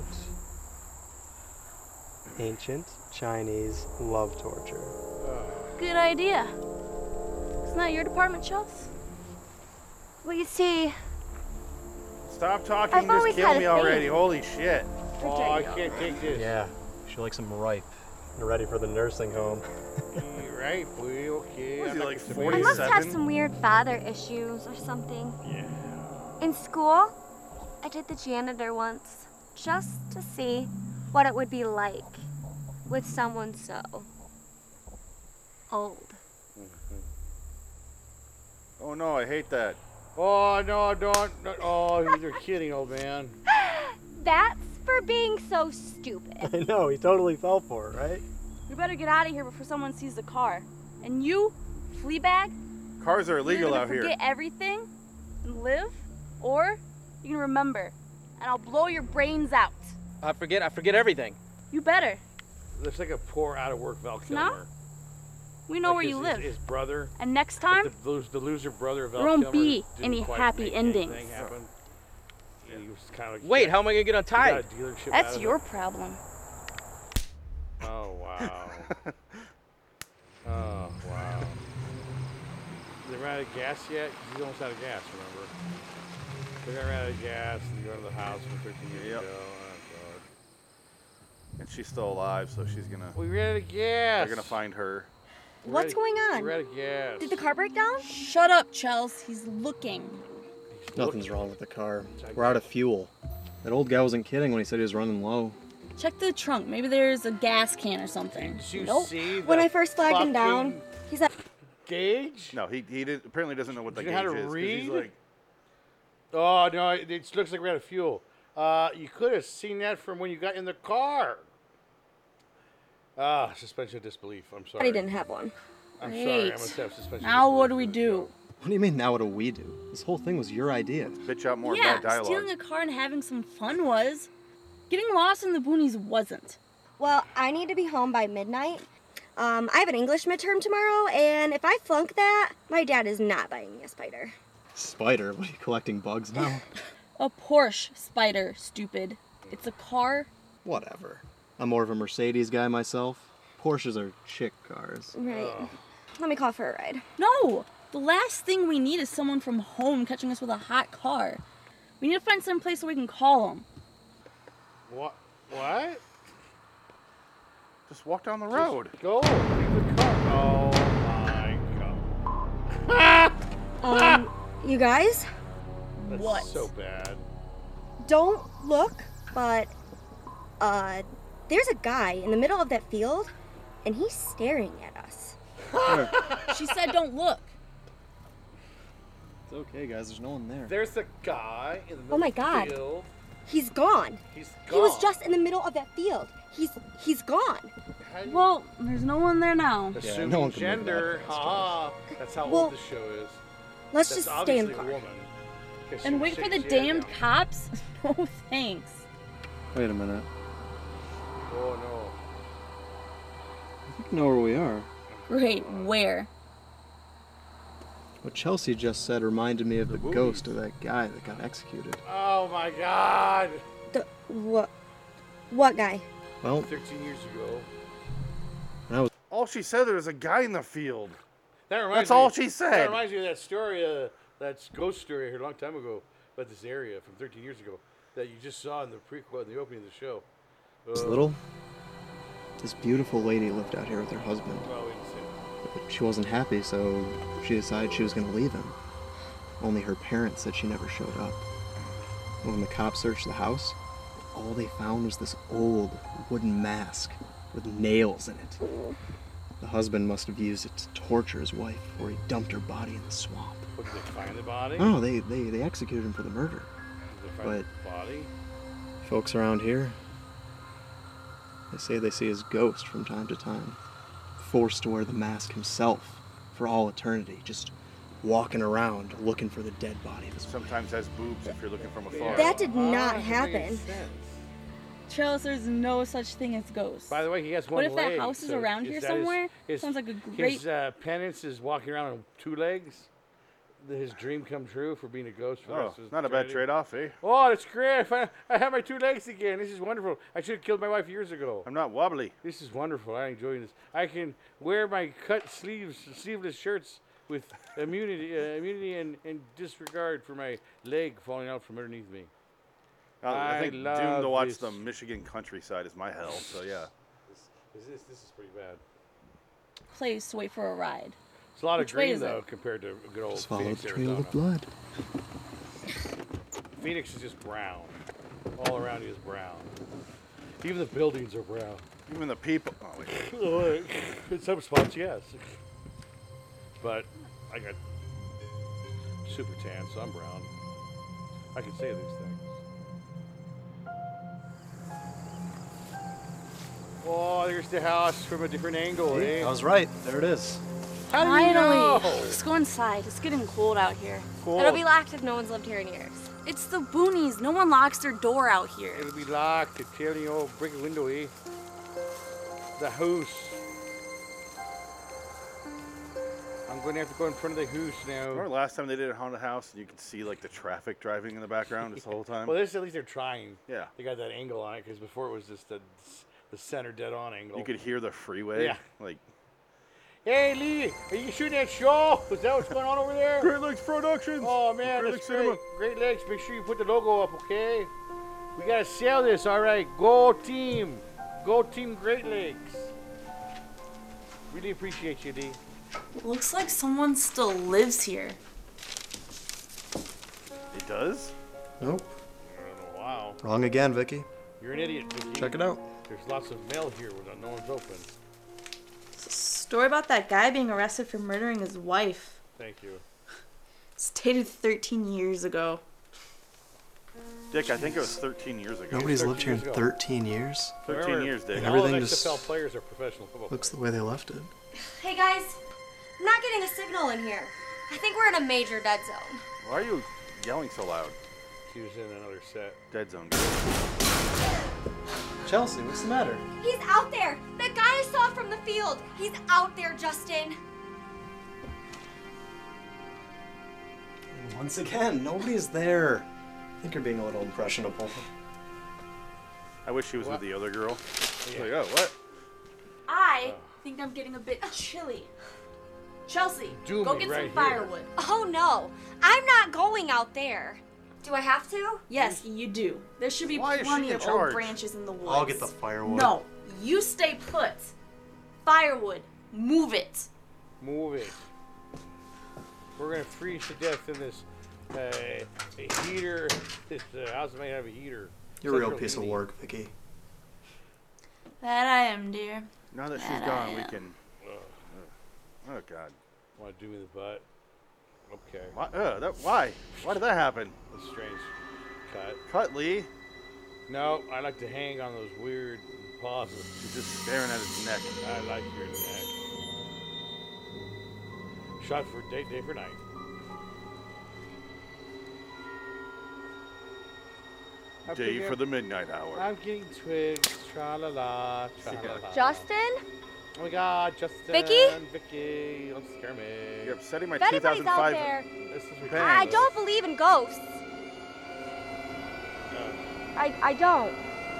[SPEAKER 9] ancient Chinese love torture?
[SPEAKER 8] Good idea. Isn't that your department, Chels?
[SPEAKER 6] Well, you see,
[SPEAKER 1] Stop talking,
[SPEAKER 6] I've
[SPEAKER 1] just
[SPEAKER 6] always
[SPEAKER 1] kill
[SPEAKER 6] had a
[SPEAKER 1] me already.
[SPEAKER 6] thing.
[SPEAKER 1] Holy shit.
[SPEAKER 2] Oh, I can't take this.
[SPEAKER 9] Yeah, she likes them ripe and ready for the nursing home.
[SPEAKER 2] You're right, boy. Okay.
[SPEAKER 1] Was
[SPEAKER 2] I'm
[SPEAKER 1] he
[SPEAKER 2] not
[SPEAKER 1] like
[SPEAKER 2] gonna
[SPEAKER 1] 40?
[SPEAKER 6] I must have
[SPEAKER 1] 47?
[SPEAKER 6] some weird father issues or something.
[SPEAKER 2] Yeah.
[SPEAKER 6] In school, I did the janitor once, just to see what it would be like with someone so old.
[SPEAKER 1] Oh no, I hate that.
[SPEAKER 2] Oh, no, don't. Oh, you're kidding, old man.
[SPEAKER 6] That's for being so stupid.
[SPEAKER 9] I know, he totally fell for it, right?
[SPEAKER 8] We better get out of here before someone sees the car. And you, Fleabag,
[SPEAKER 1] Cars are
[SPEAKER 8] you're
[SPEAKER 1] illegal
[SPEAKER 8] gonna
[SPEAKER 1] out here.
[SPEAKER 8] forget everything and live, or you can remember, and I'll blow your brains out.
[SPEAKER 7] I forget everything.
[SPEAKER 8] You better.
[SPEAKER 2] Looks like a poor, out-of-work Val Kilmer.
[SPEAKER 8] Not? We know
[SPEAKER 2] Like
[SPEAKER 8] where you live.
[SPEAKER 2] His brother.
[SPEAKER 8] And next time,
[SPEAKER 2] Like the loser brother of Val
[SPEAKER 8] there won't
[SPEAKER 2] Kilmer
[SPEAKER 8] be
[SPEAKER 2] didn't
[SPEAKER 8] any
[SPEAKER 2] quite
[SPEAKER 8] happy
[SPEAKER 2] make
[SPEAKER 8] endings.
[SPEAKER 2] anything happen. And he was kind of like,
[SPEAKER 7] Wait, how am I gonna get
[SPEAKER 2] he got
[SPEAKER 7] untied?
[SPEAKER 2] a dealership out
[SPEAKER 8] that's
[SPEAKER 2] of
[SPEAKER 8] your
[SPEAKER 2] it.
[SPEAKER 8] problem.
[SPEAKER 2] Oh, wow. Oh, wow. They ran out of gas yet? 'Cause he's almost out of gas, remember? They got ran out of gas and go to the house from 13 years
[SPEAKER 1] Yep.
[SPEAKER 2] ago. Oh, God.
[SPEAKER 1] And she's still alive, so she's gonna.
[SPEAKER 2] We ran out of gas.
[SPEAKER 1] They're gonna find her.
[SPEAKER 10] What's going on?
[SPEAKER 2] We're out of gas.
[SPEAKER 10] Did the car break down?
[SPEAKER 8] Shut up, Chels. He's looking.
[SPEAKER 9] Nothing's wrong with the car. We're out of fuel. That old guy wasn't kidding when he said he was running low.
[SPEAKER 8] Check the trunk. Maybe there's a gas can or something.
[SPEAKER 2] Did you
[SPEAKER 10] Nope.
[SPEAKER 2] see
[SPEAKER 10] When
[SPEAKER 2] the
[SPEAKER 10] I first flagged him down,
[SPEAKER 2] fucking
[SPEAKER 10] he said,
[SPEAKER 2] gauge?
[SPEAKER 1] No, he apparently doesn't know what the
[SPEAKER 2] Do you
[SPEAKER 1] gauge
[SPEAKER 2] know how to
[SPEAKER 1] is. 'Cause
[SPEAKER 2] read?
[SPEAKER 1] He's like,
[SPEAKER 2] Oh, no, it looks like we're out of fuel. You could have seen that from when you got in the car. Suspension of disbelief. I'm sorry.
[SPEAKER 10] he didn't have one.
[SPEAKER 2] I'm sorry. I
[SPEAKER 8] Great.
[SPEAKER 2] must have suspension
[SPEAKER 8] Now
[SPEAKER 2] of
[SPEAKER 8] what do
[SPEAKER 2] disbelief.
[SPEAKER 8] we do?
[SPEAKER 9] What do you mean, now what do we do? This whole thing was your idea.
[SPEAKER 1] bitch out more
[SPEAKER 8] Yeah,
[SPEAKER 1] bad dialogue.
[SPEAKER 8] stealing a car and having some fun was. Getting lost in the boonies wasn't.
[SPEAKER 10] well, I need to be home by midnight. I have an English midterm tomorrow, and if I flunk that, my dad is not buying me a spider.
[SPEAKER 9] Spider? What are you collecting bugs now?
[SPEAKER 8] A Porsche Spider, stupid. It's a car.
[SPEAKER 9] Whatever. I'm more of a Mercedes guy myself. Porsches are chick cars.
[SPEAKER 10] Right. Let me call for a ride.
[SPEAKER 8] No! The last thing we need is someone from home catching us with a hot car. We need to find some place where we can call them.
[SPEAKER 2] What? What?
[SPEAKER 1] Just walk down the road.
[SPEAKER 2] Just go. Leave the car. Oh, my God.
[SPEAKER 10] You guys,
[SPEAKER 2] That's
[SPEAKER 8] What?
[SPEAKER 2] so bad.
[SPEAKER 10] don't look, but, there's a guy in the middle of that field, and he's staring at us.
[SPEAKER 8] She said don't look.
[SPEAKER 9] It's okay, guys. There's no one there.
[SPEAKER 2] There's a guy in the middle
[SPEAKER 10] Oh my
[SPEAKER 2] of the
[SPEAKER 10] God.
[SPEAKER 2] field.
[SPEAKER 10] He's gone.
[SPEAKER 2] He's
[SPEAKER 10] He
[SPEAKER 2] gone.
[SPEAKER 10] was just in the middle of that field. He's gone.
[SPEAKER 8] Well, there's no one there now.
[SPEAKER 2] Assuming
[SPEAKER 9] no one can live
[SPEAKER 2] gender.
[SPEAKER 9] that fast,
[SPEAKER 2] Ha! That's how
[SPEAKER 10] Well,
[SPEAKER 2] old the show is.
[SPEAKER 10] Let's
[SPEAKER 2] That's
[SPEAKER 10] just stay in the
[SPEAKER 2] obviously
[SPEAKER 10] car.
[SPEAKER 2] a woman. 'Cause she
[SPEAKER 8] And
[SPEAKER 2] was
[SPEAKER 8] wait for
[SPEAKER 2] shaking
[SPEAKER 8] the
[SPEAKER 2] his head
[SPEAKER 8] damned
[SPEAKER 2] down.
[SPEAKER 8] cops? No thanks.
[SPEAKER 9] Wait a minute.
[SPEAKER 2] Oh no.
[SPEAKER 9] I think I know where we are.
[SPEAKER 8] Great, where?
[SPEAKER 9] What Chelsea just said reminded me of the ghost of that guy that got executed.
[SPEAKER 2] Oh my God.
[SPEAKER 10] What guy?
[SPEAKER 9] Well,
[SPEAKER 2] 13 years ago.
[SPEAKER 9] when I was
[SPEAKER 1] All she said there was a guy in the field.
[SPEAKER 2] That reminds
[SPEAKER 1] That's all
[SPEAKER 2] me-
[SPEAKER 1] she
[SPEAKER 2] That
[SPEAKER 1] said.
[SPEAKER 2] reminds me of that story, that ghost story I heard a long time ago about this area from 13 years ago that you just saw in the prequel, in the opening of the show.
[SPEAKER 9] little, this beautiful lady lived out here with her husband.
[SPEAKER 2] Well, we didn't say that.
[SPEAKER 9] But she wasn't happy, so she decided she was going to leave him. Only her parents said she never showed up. When the cops searched the house, all they found was this old wooden mask with nails in it. The husband must have used it to torture his wife before he dumped her body in the swamp.
[SPEAKER 2] What, did they find the body?
[SPEAKER 9] Oh, they executed him for the murder.
[SPEAKER 2] Did they find the body?
[SPEAKER 9] Folks around here, they say they see his ghost from time to time, forced to wear the mask himself for all eternity, just walking around looking for the dead body of his wife.
[SPEAKER 1] Sometimes has boobs if you're looking from afar.
[SPEAKER 10] That did not
[SPEAKER 2] doesn't make any
[SPEAKER 10] happen.
[SPEAKER 2] sense.
[SPEAKER 8] Charles, there's no such thing as ghosts.
[SPEAKER 2] By the way, he has one
[SPEAKER 8] What if that
[SPEAKER 2] leg,
[SPEAKER 8] house is
[SPEAKER 2] so
[SPEAKER 8] around
[SPEAKER 2] is
[SPEAKER 8] here
[SPEAKER 2] that
[SPEAKER 8] somewhere?
[SPEAKER 2] His,
[SPEAKER 8] Sounds like a great.
[SPEAKER 2] His penance is walking around on 2 legs. His dream come true for being a ghost for the
[SPEAKER 1] Oh,
[SPEAKER 2] rest of his
[SPEAKER 1] not a bad
[SPEAKER 2] eternity.
[SPEAKER 1] trade-off, eh?
[SPEAKER 2] Oh, that's great. I have my 2 legs again. This is wonderful. I should have killed my wife years ago.
[SPEAKER 1] I'm not wobbly.
[SPEAKER 2] This is wonderful. I'm enjoying this. I can wear my cut sleeveless shirts with immunity and disregard for my leg falling out from underneath me.
[SPEAKER 1] I think
[SPEAKER 2] love
[SPEAKER 1] doomed to watch
[SPEAKER 2] this.
[SPEAKER 1] the Michigan countryside is my hell, so yeah.
[SPEAKER 2] This is pretty bad.
[SPEAKER 8] place to wait for a ride.
[SPEAKER 2] It's a lot
[SPEAKER 8] Which
[SPEAKER 2] of
[SPEAKER 8] way
[SPEAKER 2] green
[SPEAKER 8] is it?
[SPEAKER 2] though compared to good old
[SPEAKER 9] Just follow
[SPEAKER 2] Phoenix,
[SPEAKER 9] the trail
[SPEAKER 2] Arizona.
[SPEAKER 9] of blood.
[SPEAKER 2] Phoenix is just brown. All around you is brown. Even the buildings are brown.
[SPEAKER 1] Even the people. Oh, wait.
[SPEAKER 2] In some spots, yes. But I got super tan, so I'm brown. I can say these things. Oh, there's the house from a different angle, eh?
[SPEAKER 9] I was right. There it is.
[SPEAKER 2] How do you know?
[SPEAKER 8] Finally! Let's go inside. It's getting cold out here.
[SPEAKER 10] It'll be locked if no one's lived here in years.
[SPEAKER 8] It's the boonies. No one locks their door out here.
[SPEAKER 2] It'll be locked. It's tearing the old brick window, eh? The house. I'm going to have to go in front of the house now.
[SPEAKER 1] Remember last time they did a haunted house and you could see like the traffic driving in the background this whole time?
[SPEAKER 2] Well, this at least they're trying.
[SPEAKER 1] Yeah.
[SPEAKER 2] They got that angle on it because before it was just the center dead on angle.
[SPEAKER 1] You could hear the freeway.
[SPEAKER 2] Yeah.
[SPEAKER 1] Like,
[SPEAKER 2] hey, Lee, are you shooting that show? Is that what's going on over there?
[SPEAKER 1] Great Lakes Productions.
[SPEAKER 2] Oh, man,
[SPEAKER 1] Great
[SPEAKER 2] that's
[SPEAKER 1] Lakes Cinema.
[SPEAKER 2] great. Great Lakes. Make sure you put the logo up, okay? We got to sell this, all right? Go team. Go team Great Lakes. Really appreciate you, Lee.
[SPEAKER 8] Looks like someone still lives here.
[SPEAKER 1] It does?
[SPEAKER 9] Nope.
[SPEAKER 2] I don't know. Wow.
[SPEAKER 9] Wrong again, Vicky.
[SPEAKER 2] You're an idiot, Vicky.
[SPEAKER 9] Check it out.
[SPEAKER 2] There's lots of mail here that no one's opened.
[SPEAKER 8] It's a story about that guy being arrested for murdering his wife.
[SPEAKER 2] Thank you.
[SPEAKER 8] It's dated 13 years ago.
[SPEAKER 1] Dick, I think it was 13 years ago.
[SPEAKER 9] Nobody's lived here in
[SPEAKER 2] years ago.
[SPEAKER 9] 13 years.
[SPEAKER 1] 13 years, Dick.
[SPEAKER 9] And
[SPEAKER 2] All of
[SPEAKER 9] everything just
[SPEAKER 2] XFL players are professional football
[SPEAKER 9] looks
[SPEAKER 2] players.
[SPEAKER 9] the way they left it.
[SPEAKER 10] Hey guys, I'm not getting a signal in here. I think we're in a major dead zone.
[SPEAKER 1] Why are you yelling so loud?
[SPEAKER 2] He was in another set.
[SPEAKER 1] Dead zone.
[SPEAKER 9] Chelsea, what's the matter?
[SPEAKER 10] He's out there. That guy I saw from the field. He's out there, Justin.
[SPEAKER 9] And once again, nobody's there. I think you're being a little impressionable.
[SPEAKER 1] I wish she was with the other girl.
[SPEAKER 2] Yeah.
[SPEAKER 1] Like, oh, what?
[SPEAKER 8] I think I'm getting a bit chilly. Chelsea,
[SPEAKER 2] Do
[SPEAKER 8] go
[SPEAKER 2] me
[SPEAKER 8] get
[SPEAKER 2] right
[SPEAKER 8] some
[SPEAKER 2] here.
[SPEAKER 8] firewood.
[SPEAKER 10] Oh no, I'm not going out there. Do I have to?
[SPEAKER 8] Yes, you do. There should be
[SPEAKER 1] Why is she
[SPEAKER 8] plenty
[SPEAKER 1] in
[SPEAKER 8] of
[SPEAKER 1] charge?
[SPEAKER 8] old branches in the woods.
[SPEAKER 9] I'll get the firewood.
[SPEAKER 8] No, you stay put. Firewood, move it.
[SPEAKER 2] Move it. We're gonna freeze to death in this a heater. This house might have a heater.
[SPEAKER 9] You're a real
[SPEAKER 2] Central
[SPEAKER 9] piece of
[SPEAKER 2] heating.
[SPEAKER 9] work, Vicky.
[SPEAKER 8] That I am, dear.
[SPEAKER 1] Now that she's
[SPEAKER 8] That
[SPEAKER 1] gone,
[SPEAKER 8] I
[SPEAKER 1] we
[SPEAKER 8] am.
[SPEAKER 1] can. Oh God.
[SPEAKER 2] Want to do me the butt? Okay.
[SPEAKER 1] Why? Why? Why did that happen?
[SPEAKER 2] That's strange. Cut.
[SPEAKER 1] Cut, Lee.
[SPEAKER 2] No, I like to hang on those weird pauses.
[SPEAKER 1] She's just staring at his neck.
[SPEAKER 2] I like your neck. Shot for day for night.
[SPEAKER 1] Day for the midnight hour.
[SPEAKER 2] I'm getting twigs. Tra la la. Tra la la.
[SPEAKER 10] Justin?
[SPEAKER 2] Oh my God, Justin.
[SPEAKER 10] Vicky?
[SPEAKER 2] Vicky, don't scare me.
[SPEAKER 1] You're upsetting my
[SPEAKER 10] If anybody's
[SPEAKER 1] 2005
[SPEAKER 10] out there,
[SPEAKER 2] This is
[SPEAKER 10] I
[SPEAKER 2] ridiculous.
[SPEAKER 10] don't believe in ghosts. I don't.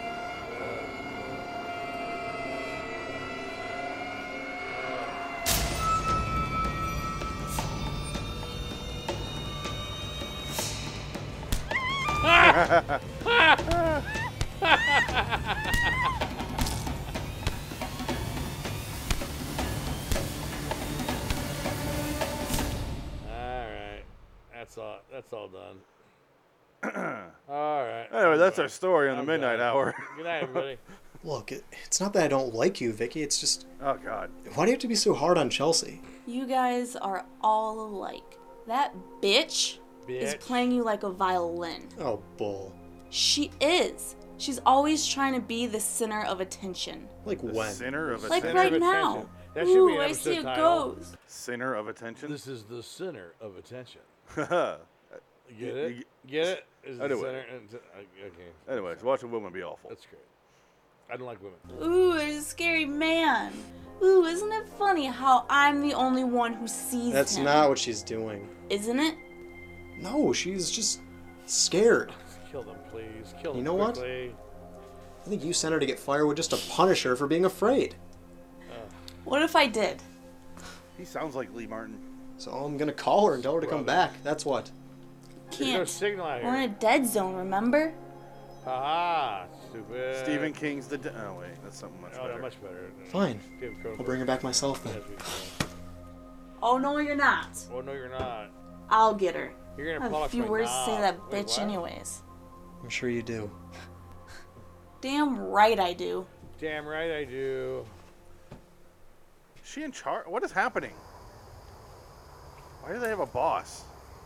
[SPEAKER 2] Alright. That's all done. Alright.
[SPEAKER 1] Anyway, that's our story on the
[SPEAKER 2] I'm
[SPEAKER 1] midnight
[SPEAKER 2] done.
[SPEAKER 1] hour.
[SPEAKER 2] Good night, everybody.
[SPEAKER 9] Look, it's not that I don't like you, Vicky. It's just,
[SPEAKER 1] Oh God.
[SPEAKER 9] why do you have to be so hard on Chelsea?
[SPEAKER 8] You guys are all alike. That bitch is playing you like a violin.
[SPEAKER 9] Oh, bull.
[SPEAKER 8] She is. She's always trying to be the center of attention.
[SPEAKER 9] Like
[SPEAKER 1] The
[SPEAKER 9] when?
[SPEAKER 1] Sinner of
[SPEAKER 8] Like
[SPEAKER 1] attention.
[SPEAKER 8] right
[SPEAKER 2] of
[SPEAKER 8] now.
[SPEAKER 2] attention. That should be
[SPEAKER 8] Ooh,
[SPEAKER 2] an
[SPEAKER 8] I
[SPEAKER 2] episode
[SPEAKER 8] see a
[SPEAKER 2] title.
[SPEAKER 8] ghost.
[SPEAKER 1] Sinner of attention.
[SPEAKER 2] This is the center of attention.
[SPEAKER 1] Anyways,
[SPEAKER 2] Get it? Get it? Is the
[SPEAKER 1] Anyway.
[SPEAKER 2] center okay.
[SPEAKER 1] watch a woman be awful.
[SPEAKER 2] That's great. I don't like women.
[SPEAKER 8] Ooh, there's a scary man. Ooh, isn't it funny how I'm the only one who sees
[SPEAKER 9] That's
[SPEAKER 8] him?
[SPEAKER 9] not what she's doing.
[SPEAKER 8] Isn't it?
[SPEAKER 9] No, she's just scared.
[SPEAKER 2] Kill them, please. Kill them
[SPEAKER 9] You know what?
[SPEAKER 2] quickly.
[SPEAKER 9] I think you sent her to get firewood just to punish her for being afraid.
[SPEAKER 8] What if I did?
[SPEAKER 1] He sounds like Lee Martin.
[SPEAKER 9] So I'm gonna call her and tell her to come back. That's what.
[SPEAKER 2] There's no
[SPEAKER 8] Can't.
[SPEAKER 2] signal out
[SPEAKER 8] We're in
[SPEAKER 2] here.
[SPEAKER 8] a dead zone, remember?
[SPEAKER 2] Haha, stupid.
[SPEAKER 1] Stephen King's The... Oh, wait. That's something much
[SPEAKER 2] Oh,
[SPEAKER 1] better.
[SPEAKER 2] no, much better.
[SPEAKER 9] Fine.
[SPEAKER 2] David Cronenberg.
[SPEAKER 9] I'll bring her back myself then.
[SPEAKER 2] Yes, we can.
[SPEAKER 8] Oh, no, you're not.
[SPEAKER 2] Oh, no, you're not.
[SPEAKER 8] I'll get her.
[SPEAKER 2] You're
[SPEAKER 8] I
[SPEAKER 2] gonna
[SPEAKER 8] have a
[SPEAKER 2] polish
[SPEAKER 8] few
[SPEAKER 2] my
[SPEAKER 8] words to say to
[SPEAKER 2] knob.
[SPEAKER 8] that
[SPEAKER 2] Wait,
[SPEAKER 8] bitch
[SPEAKER 2] what?
[SPEAKER 8] anyways.
[SPEAKER 9] I'm sure you do.
[SPEAKER 8] Damn right I do.
[SPEAKER 2] Damn right I do.
[SPEAKER 1] Is she in charge? What is happening? Why do they have a boss?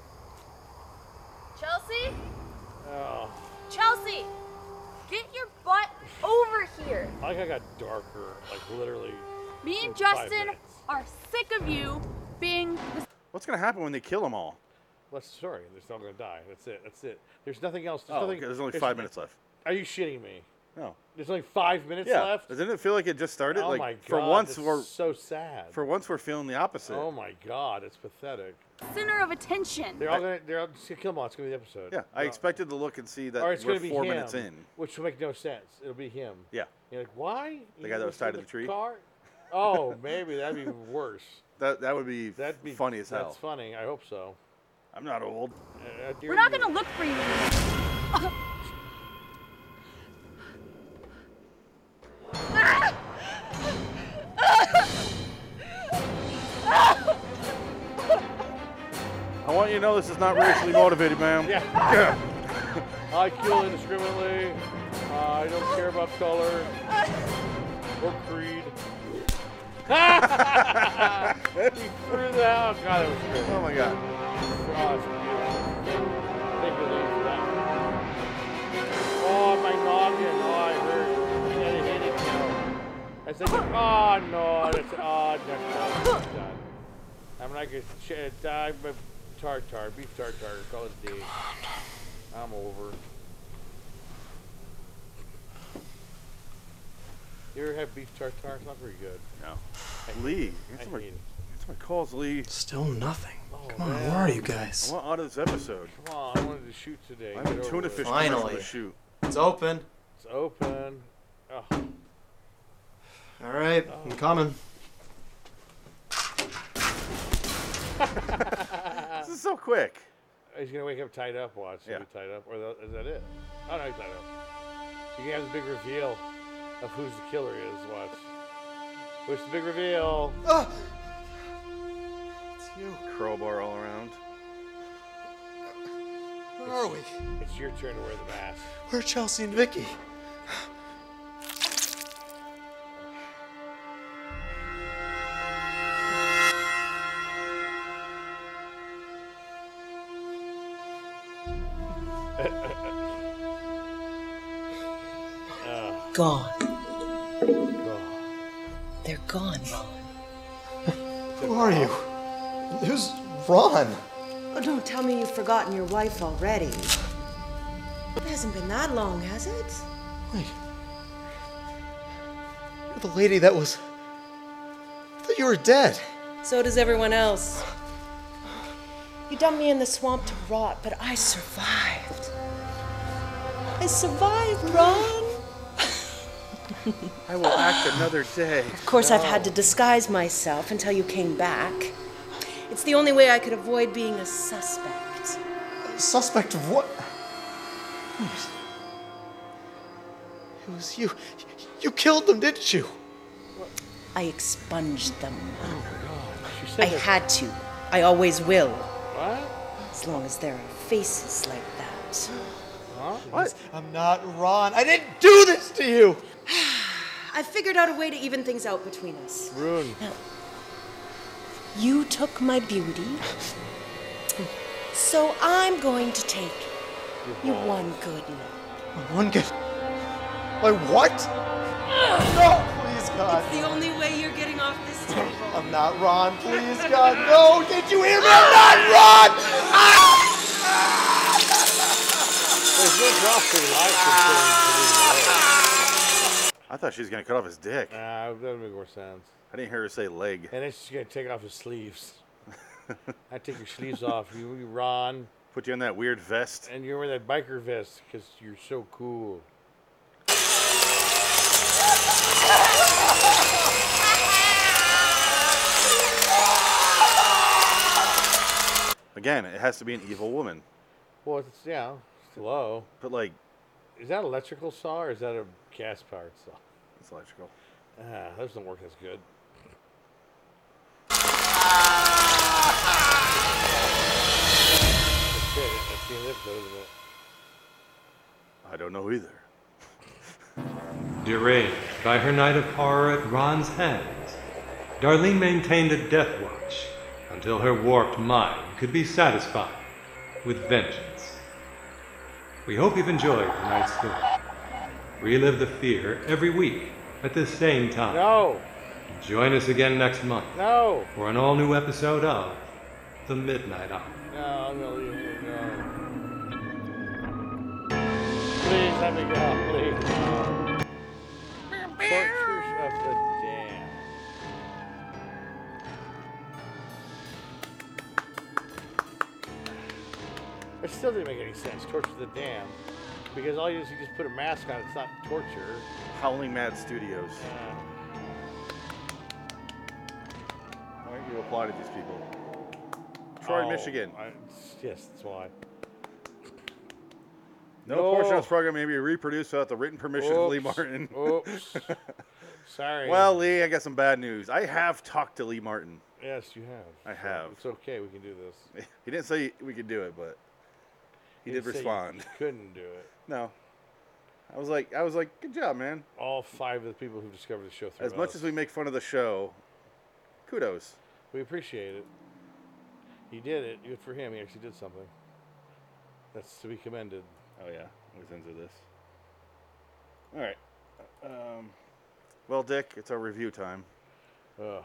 [SPEAKER 8] Chelsea?
[SPEAKER 2] Oh,
[SPEAKER 8] Chelsea! Get your butt over here.
[SPEAKER 2] I like I got darker, like literally.
[SPEAKER 8] Me and
[SPEAKER 2] in 5
[SPEAKER 8] Justin
[SPEAKER 2] minutes.
[SPEAKER 8] are sick of you being the
[SPEAKER 1] What's going to happen when they kill them all?
[SPEAKER 2] That's the story. They're still going to die. That's it. That's it. There's nothing else. There's
[SPEAKER 1] Oh,
[SPEAKER 2] nothing,
[SPEAKER 1] okay, there's only 5 minutes left.
[SPEAKER 2] Are you shitting me?
[SPEAKER 1] No.
[SPEAKER 2] There's only 5 minutes
[SPEAKER 1] Yeah.
[SPEAKER 2] left?
[SPEAKER 1] Doesn't it feel like it just started?
[SPEAKER 2] Oh
[SPEAKER 1] like
[SPEAKER 2] my God.
[SPEAKER 1] for once
[SPEAKER 2] that's
[SPEAKER 1] we're
[SPEAKER 2] so sad.
[SPEAKER 1] For once we're feeling the opposite.
[SPEAKER 2] Oh my God, it's pathetic.
[SPEAKER 8] Center of attention.
[SPEAKER 2] They're all just gonna kill him all. It's gonna be the episode.
[SPEAKER 1] Yeah, I
[SPEAKER 2] No.
[SPEAKER 1] expected to look and see that
[SPEAKER 2] Or it's
[SPEAKER 1] we're
[SPEAKER 2] gonna be
[SPEAKER 1] 4
[SPEAKER 2] him,
[SPEAKER 1] minutes in.
[SPEAKER 2] which will make no sense. It'll be him.
[SPEAKER 1] Yeah.
[SPEAKER 2] You're like, why?
[SPEAKER 1] The guy that was tied to the tree?
[SPEAKER 2] Car? Oh, maybe that'd be even worse.
[SPEAKER 1] That would be funny as hell.
[SPEAKER 2] That's funny. I hope so.
[SPEAKER 1] I'm not old.
[SPEAKER 8] We're not gonna look for you.
[SPEAKER 1] I want you to know this is not racially motivated, ma'am.
[SPEAKER 2] Yeah. I kill indiscriminately. I don't care about color or creed. He threw that out. God, that was great.
[SPEAKER 1] Oh my God.
[SPEAKER 2] Oh, that's beautiful. Thank you, Lee, for that. Oh, my noggin. Oh, I hurt. I got a headache now. I said, oh no, that's done. I'm like a die, but tartar, beef tartar. Call it a day. I'm over. You ever have beef tartar? It's not very good.
[SPEAKER 1] No. Lee,
[SPEAKER 2] I
[SPEAKER 1] answer my,
[SPEAKER 2] hate it.
[SPEAKER 1] answer my calls, Lee.
[SPEAKER 9] Still nothing.
[SPEAKER 2] Oh,
[SPEAKER 9] Come on,
[SPEAKER 2] man.
[SPEAKER 9] where are you guys?
[SPEAKER 1] I want out of this episode.
[SPEAKER 2] Come on, I wanted to shoot today.
[SPEAKER 1] I
[SPEAKER 2] Get
[SPEAKER 1] have a
[SPEAKER 2] over
[SPEAKER 1] tuna
[SPEAKER 2] it.
[SPEAKER 1] fish
[SPEAKER 9] Finally.
[SPEAKER 1] commercial to shoot.
[SPEAKER 9] It's open.
[SPEAKER 2] It's open. Oh.
[SPEAKER 9] All right, I'm coming.
[SPEAKER 1] This is so quick.
[SPEAKER 2] He's gonna wake up tied up. Watch. He'll be tied up. Or is that it? Oh no, he's tied up. You can have the big reveal of who's the killer is. Watch. What's the big reveal?
[SPEAKER 9] It's you.
[SPEAKER 1] Crowbar all around.
[SPEAKER 9] Where are we?
[SPEAKER 2] It's your turn to wear the mask.
[SPEAKER 9] Where are Chelsea and Vicky?
[SPEAKER 5] Gone. They're gone, Ron.
[SPEAKER 9] Who are you? Who's Ron?
[SPEAKER 5] Oh, don't tell me you've forgotten your wife already. It hasn't been that long, has it?
[SPEAKER 9] Wait. You're the lady that was... I thought you were dead.
[SPEAKER 5] So does everyone else. You dumped me in the swamp to rot, but I survived. I survived, Ron.
[SPEAKER 1] I will act another day.
[SPEAKER 5] Of course, I've had to disguise myself until you came back. It's the only way I could avoid being a suspect.
[SPEAKER 9] A suspect of what? Wait. It was you. You killed them, didn't you?
[SPEAKER 5] I expunged them.
[SPEAKER 2] Oh my God. She
[SPEAKER 5] I
[SPEAKER 2] said that.
[SPEAKER 5] had to. I always will.
[SPEAKER 2] What?
[SPEAKER 5] As long as there are faces like that.
[SPEAKER 2] Huh?
[SPEAKER 9] What? I'm not Ron. I didn't do this to you.
[SPEAKER 5] I figured out a way to even things out between us.
[SPEAKER 2] Rune.
[SPEAKER 5] Now, you took my beauty, so I'm going to take your one good look.
[SPEAKER 9] My one good... My what? No, please, God.
[SPEAKER 5] It's the only way you're getting off this table.
[SPEAKER 9] I'm not Ron, please, God. No, did you hear me? I'm not Ron!
[SPEAKER 2] There's no drop to the light.
[SPEAKER 1] I thought she was going to cut off his dick.
[SPEAKER 2] That would make more sense.
[SPEAKER 1] I didn't hear her say leg.
[SPEAKER 2] And then she's gonna take off his sleeves. I take your sleeves off. You Ron.
[SPEAKER 1] Put you in that weird vest.
[SPEAKER 2] And you're wearing that biker vest because you're so cool.
[SPEAKER 1] Again, it has to be an evil woman.
[SPEAKER 2] Well, it's low.
[SPEAKER 1] But like,
[SPEAKER 2] is that electrical saw or is that a gas powered saw?
[SPEAKER 1] It's electrical.
[SPEAKER 2] Those don't work as good. That's the end of the episode, isn't it?
[SPEAKER 1] I don't know either.
[SPEAKER 3] Deranged by her night of horror at Ron's hands, Darlene maintained a death watch until her warped mind could be satisfied with vengeance. We hope you've enjoyed tonight's story. Relive the fear every week at the same time.
[SPEAKER 2] No!
[SPEAKER 3] Join us again next month
[SPEAKER 2] No!
[SPEAKER 3] for an all-new episode of The Midnight Hour.
[SPEAKER 2] No, I'm gonna leave it. No. Please let me go. Please. No. Tortures of the Dam. It still didn't make any sense. Torture the Dam. Because all you do is you just put a mask on. It's not torture.
[SPEAKER 1] Howling Mad Studios. Why aren't you applauding these people? Troy, Michigan.
[SPEAKER 2] Yes, that's why.
[SPEAKER 1] No portion of this program may be reproduced without the written permission of Lee Martin.
[SPEAKER 2] Oops. Sorry.
[SPEAKER 1] Well, Lee, I got some bad news. I have talked to Lee Martin.
[SPEAKER 2] Yes, you have.
[SPEAKER 1] I have.
[SPEAKER 2] It's okay. We can do this.
[SPEAKER 1] He didn't say we could do it, but he did
[SPEAKER 2] didn't say
[SPEAKER 1] respond.
[SPEAKER 2] you couldn't do it.
[SPEAKER 1] No. I was like, good job, man.
[SPEAKER 2] All 5 of the people who discovered the show through
[SPEAKER 1] As much
[SPEAKER 2] us.
[SPEAKER 1] as we make fun of the show, kudos.
[SPEAKER 2] We appreciate it. He did it. Good for him. He actually did something. That's to be commended.
[SPEAKER 1] Oh, yeah. We censor this. All right. Well, Dick, it's our review time.
[SPEAKER 2] Ugh.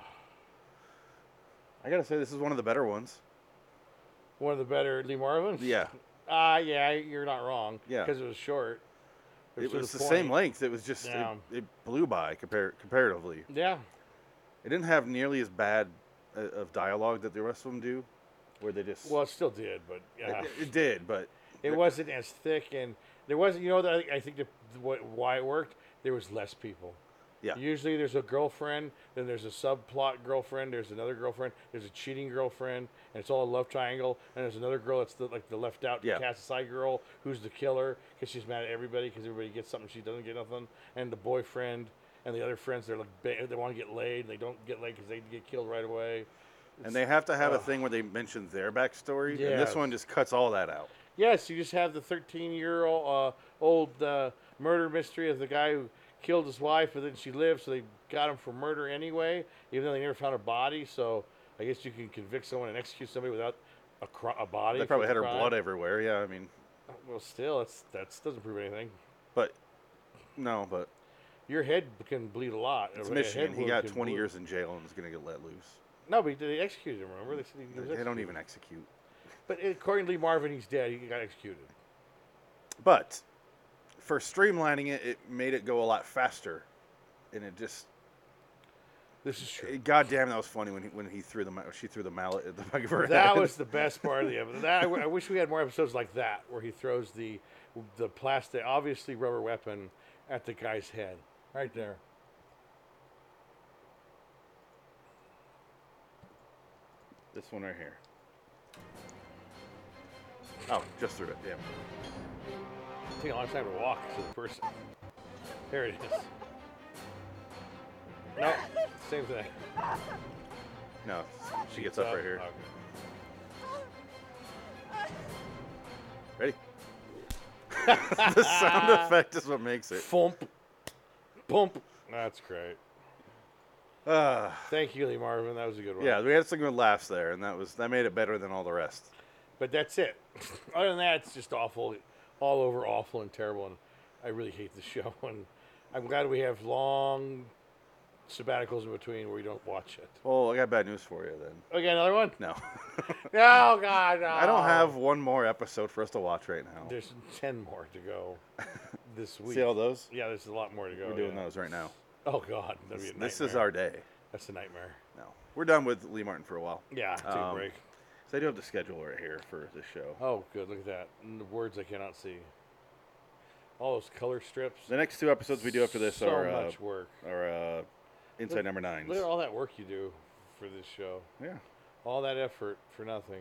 [SPEAKER 1] I got to say, this is one of the better ones.
[SPEAKER 2] One of the better Lee Marvins?
[SPEAKER 1] Yeah.
[SPEAKER 2] Yeah, you're not wrong.
[SPEAKER 1] Yeah.
[SPEAKER 2] Because it was short.
[SPEAKER 1] It was the same length. It was just, it blew by comparatively.
[SPEAKER 2] Yeah.
[SPEAKER 1] It didn't have nearly as bad of dialogue that the rest of them do, where they just...
[SPEAKER 2] Well, it still did, but yeah.
[SPEAKER 1] It did, but...
[SPEAKER 2] It wasn't as thick, and there wasn't, you know, I think why it worked, there was less people.
[SPEAKER 1] Yeah.
[SPEAKER 2] Usually there's a girlfriend, then there's a subplot girlfriend, there's another girlfriend, there's a cheating girlfriend, and it's all a love triangle, and there's another girl that's the left out, cast aside girl, who's the killer, because she's mad at everybody, because everybody gets something, she doesn't get nothing, and the boyfriend, and the other friends, they're like, they want to get laid, and they don't get laid because they get killed right away.
[SPEAKER 1] And they have to have a thing where they mention their backstory, and this one just cuts all that out.
[SPEAKER 2] Yes, you just have the 13-year-old old murder mystery of the guy who killed his wife, but then she lived, so they got him for murder anyway, even though they never found her body. So I guess you can convict someone and execute somebody without a body.
[SPEAKER 1] They probably had her blood everywhere. Yeah, I mean.
[SPEAKER 2] Well, still, that doesn't prove anything.
[SPEAKER 1] But
[SPEAKER 2] your head can bleed a lot.
[SPEAKER 1] It's Michigan. He got 20 years in jail and is going to get let loose.
[SPEAKER 2] No, but they executed him. Remember, they said
[SPEAKER 1] they don't even execute.
[SPEAKER 2] But according to Lee Marvin, he's dead. He got executed.
[SPEAKER 1] But for streamlining it, it made it go a lot faster, and it just.
[SPEAKER 2] This is true.
[SPEAKER 1] God damn, that was funny when she threw the mallet at the back of her head.
[SPEAKER 2] That was the best part of the episode. I wish we had more episodes like that, where he throws the plastic, obviously rubber weapon, at the guy's head, right there.
[SPEAKER 1] This one right here. Oh, just through it. Damn.
[SPEAKER 2] It takes a long time to walk to the person. There it is. No, same thing.
[SPEAKER 1] No, she gets up right here.
[SPEAKER 2] Okay.
[SPEAKER 1] Ready? The sound effect is what makes it.
[SPEAKER 2] Thump. Bump. That's great. Thank you, Lee Marvin. That was a good one.
[SPEAKER 1] Yeah, we had some good laughs there, and that made it better than all the rest.
[SPEAKER 2] But that's it. Other than that, it's just awful, all over awful and terrible, and I really hate the show. And I'm glad we have long sabbaticals in between where we don't watch it.
[SPEAKER 1] Well, I got bad news for you then.
[SPEAKER 2] Oh, you got another one?
[SPEAKER 1] No.
[SPEAKER 2] No, God, no.
[SPEAKER 1] I don't have one more episode for us to watch right now.
[SPEAKER 2] There's 10 more to go this week.
[SPEAKER 1] See all those?
[SPEAKER 2] Yeah, there's a lot more to go.
[SPEAKER 1] We're doing those right now.
[SPEAKER 2] Oh, God. That'd be a nightmare.
[SPEAKER 1] This is our day.
[SPEAKER 2] That's a nightmare.
[SPEAKER 1] No. We're done with Lee Martin for a while.
[SPEAKER 2] Yeah, take a break.
[SPEAKER 1] So I do have the schedule right here for this show.
[SPEAKER 2] Oh, good. Look at that. And the words I cannot see. All those color strips.
[SPEAKER 1] The next 2 episodes we do after this are
[SPEAKER 2] much work.
[SPEAKER 1] Are Inside Number 9s.
[SPEAKER 2] Look at all that work you do for this show.
[SPEAKER 1] Yeah.
[SPEAKER 2] All that effort for nothing.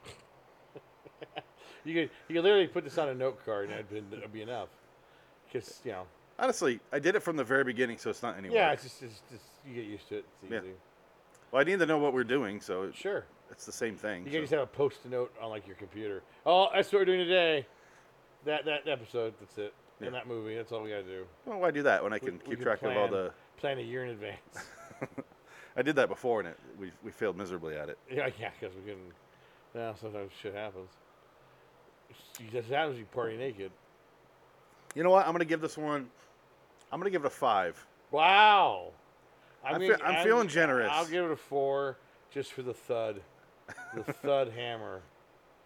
[SPEAKER 2] You could literally put this on a note card and it'd be enough. Because, you know.
[SPEAKER 1] Honestly, I did it from the very beginning, so it's not any work.
[SPEAKER 2] Yeah, it's just you get used to it. It's easy.
[SPEAKER 1] Yeah. Well, I need to know what we're doing, so
[SPEAKER 2] sure,
[SPEAKER 1] it's the same thing.
[SPEAKER 2] You can just have a post-it note on like your computer. Oh, that's what we're doing today. That episode. That's it.
[SPEAKER 1] Yeah.
[SPEAKER 2] In that movie, that's all we gotta do.
[SPEAKER 1] Well, why do that when I can keep track of all the
[SPEAKER 2] plan a year in advance?
[SPEAKER 1] I did that before, and we failed miserably at it.
[SPEAKER 2] Yeah, because we couldn't. Yeah, sometimes shit happens. It just happens you party naked.
[SPEAKER 1] You know what? I'm gonna give this one. I'm gonna give it a 5.
[SPEAKER 2] Wow.
[SPEAKER 1] I'm feeling generous.
[SPEAKER 2] I'll give it a 4 just for the thud. The thud hammer.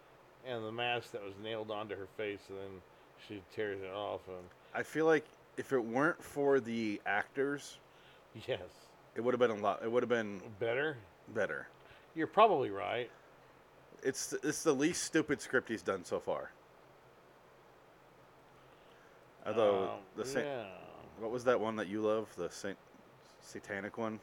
[SPEAKER 2] and the mask that was nailed onto her face, and then she tears it off. And
[SPEAKER 1] I feel like if it weren't for the actors,
[SPEAKER 2] yes,
[SPEAKER 1] it would have been a lot. It would have been
[SPEAKER 2] better.
[SPEAKER 1] Better.
[SPEAKER 2] You're probably right.
[SPEAKER 1] It's the least stupid script he's done so far. Although
[SPEAKER 2] yeah.
[SPEAKER 1] What was that one that you love? The satanic one.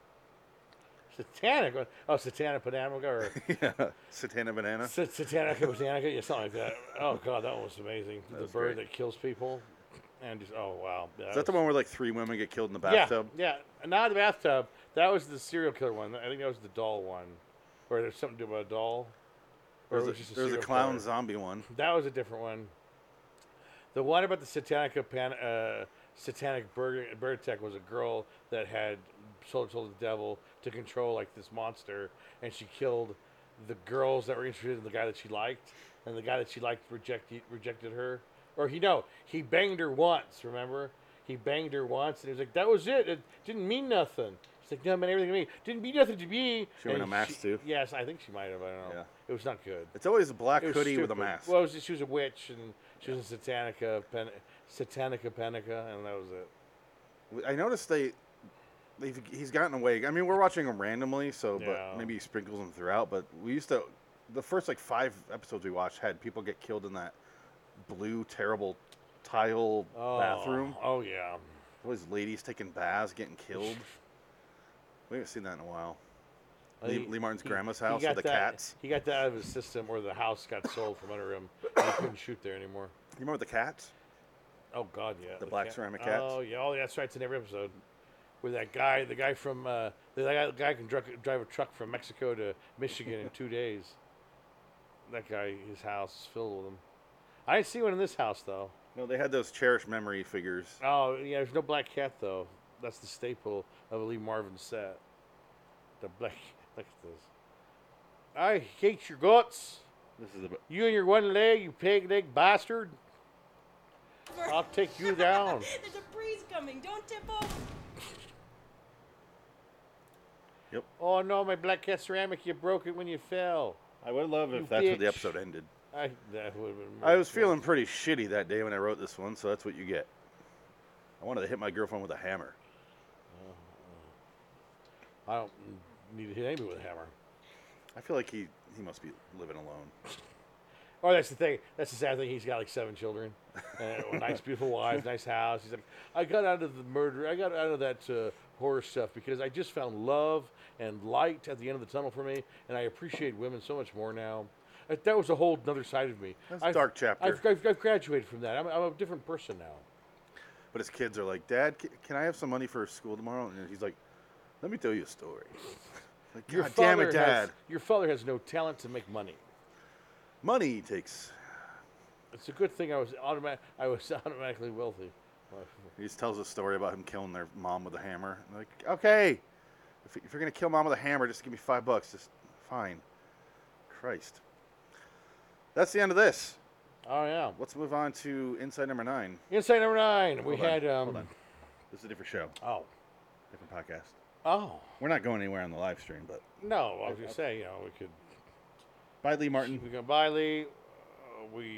[SPEAKER 2] Satanic? Oh, Satanic Botanica or
[SPEAKER 1] yeah, Satanic Banana.
[SPEAKER 2] Satanic Botanica, yeah, something like that. Oh god, that one was amazing.
[SPEAKER 1] That
[SPEAKER 2] The
[SPEAKER 1] was
[SPEAKER 2] bird
[SPEAKER 1] great.
[SPEAKER 2] that kills people, and just wow.
[SPEAKER 1] Is that the one where like 3 women get killed in the bathtub?
[SPEAKER 2] Yeah, not the bathtub. That was the serial killer one. I think that was the doll one, or there's something to do about a doll. Or
[SPEAKER 1] There's
[SPEAKER 2] it was just
[SPEAKER 1] a
[SPEAKER 2] serial
[SPEAKER 1] clown
[SPEAKER 2] killer.
[SPEAKER 1] zombie one.
[SPEAKER 2] That was a different one. The one about the satanic bird tech was a girl that had sold to the devil to control like this monster, and she killed the girls that were interested in the guy that she liked, and the guy that she liked rejected her. Or he banged her once. Remember, he banged her once, and he was like, "That was it. It didn't mean nothing." She's like, "No, it meant everything to me. Didn't mean nothing to me."
[SPEAKER 1] She wore a mask too.
[SPEAKER 2] Yes, I think she might have. I don't know.
[SPEAKER 1] Yeah.
[SPEAKER 2] It was not good.
[SPEAKER 1] It's always a black
[SPEAKER 2] It was
[SPEAKER 1] hoodie with a
[SPEAKER 2] stupid.
[SPEAKER 1] mask.
[SPEAKER 2] Well, she was a witch, and she was in Satanica Penica, and that was it.
[SPEAKER 1] I noticed he's gotten away. I mean, we're watching him randomly, so
[SPEAKER 2] Yeah.
[SPEAKER 1] but maybe he sprinkles them throughout. But we used to, the first like 5 episodes we watched had people get killed in that blue terrible tile bathroom.
[SPEAKER 2] Oh yeah.
[SPEAKER 1] Always ladies taking baths getting killed. We haven't seen that in a while. Lee Martin's grandma's house with the cats.
[SPEAKER 2] He got that out of his system, or the house got sold from under him. And he couldn't shoot there anymore.
[SPEAKER 1] You remember the cats?
[SPEAKER 2] Oh God, yeah.
[SPEAKER 1] The black ceramic cats.
[SPEAKER 2] Oh yeah, that's right. It's in every episode. Where the guy from the guy can drive a truck from Mexico to Michigan in 2 days. That guy, his house is filled with them. I didn't see one in this house though.
[SPEAKER 1] No, they had those cherished memory figures.
[SPEAKER 2] Oh yeah, there's no black cat though. That's the staple of a Lee Marvin set. The black. Look at this. I hate your guts.
[SPEAKER 1] This is
[SPEAKER 2] You and your one leg, you peg leg bastard. I'll take you down.
[SPEAKER 5] There's a breeze coming. Don't tip over.
[SPEAKER 1] Yep.
[SPEAKER 2] Oh no, my black cat ceramic, you broke it when you fell.
[SPEAKER 1] I would love
[SPEAKER 2] You
[SPEAKER 1] if that's where the
[SPEAKER 2] bitch.
[SPEAKER 1] episode ended.
[SPEAKER 2] That would have been.
[SPEAKER 1] I was feeling pretty shitty that day when I wrote this one, so that's what you get. I wanted to hit my girlfriend with a hammer.
[SPEAKER 2] I don't need to hit anybody with a hammer.
[SPEAKER 1] I feel like he must be living alone.
[SPEAKER 2] Oh, that's the thing. That's the sad thing. He's got like 7 children, and a nice, beautiful wife, nice house. He's like, I got out of the murder. I got out of that horror stuff because I just found love and light at the end of the tunnel for me, and I appreciate women so much more now. That was a whole other side of me.
[SPEAKER 1] That's a dark chapter.
[SPEAKER 2] I've graduated from that. I'm a different person now.
[SPEAKER 1] But his kids are like, Dad, can I have some money for school tomorrow? And he's like, let me tell you a story. Like, God damn it, Dad.
[SPEAKER 2] Your father has no talent to make money.
[SPEAKER 1] Money takes.
[SPEAKER 2] It's a good thing I was automatically wealthy.
[SPEAKER 1] He just tells a story about him killing their mom with a hammer. I'm like, okay, if you're gonna kill mom with a hammer, just give me $5. Just fine. Christ. That's the end of this.
[SPEAKER 2] Oh yeah.
[SPEAKER 1] Let's move on to Inside Number 9.
[SPEAKER 2] Inside Number 9. We
[SPEAKER 1] Hold on,
[SPEAKER 2] had
[SPEAKER 1] hold on. This is a different show.
[SPEAKER 2] Oh.
[SPEAKER 1] Different podcast.
[SPEAKER 2] Oh.
[SPEAKER 1] We're not going anywhere on the live stream, but.
[SPEAKER 2] No, I was gonna say, we could.
[SPEAKER 1] Bye, Lee Martin.
[SPEAKER 2] We can buy Lee. We